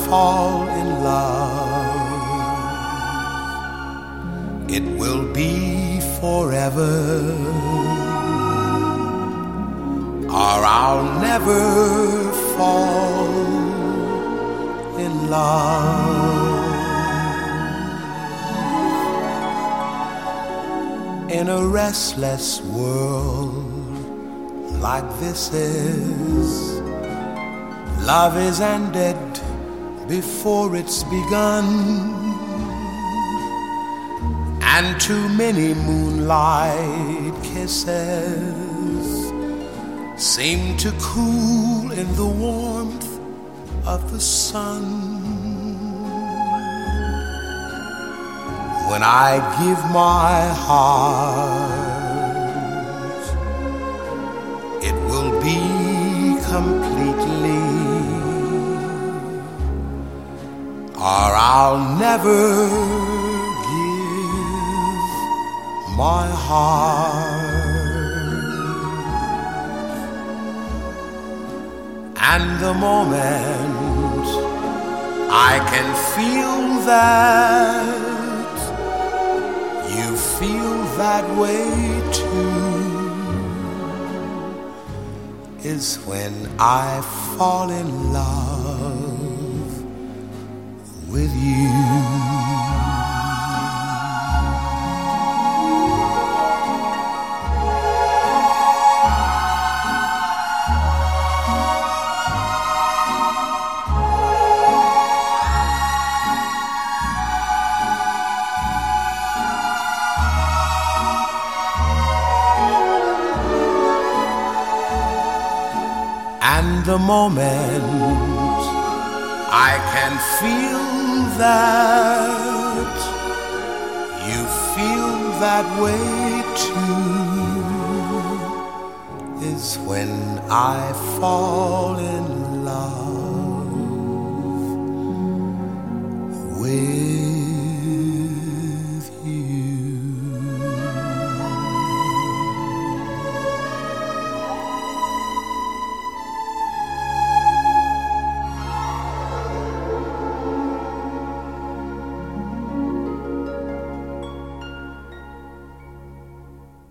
fall in love, it will be forever, or I'll never fall in love. In a restless world like this is, love is ended before it's begun, and too many moonlight kisses seem to cool in the warmth of the sun. When I give my heart, it will be completely, or I'll never give my heart. And the moment I can feel that you feel that way too is when I fall in love with you. And the moment I can feel that you feel that way too is when I fall in love.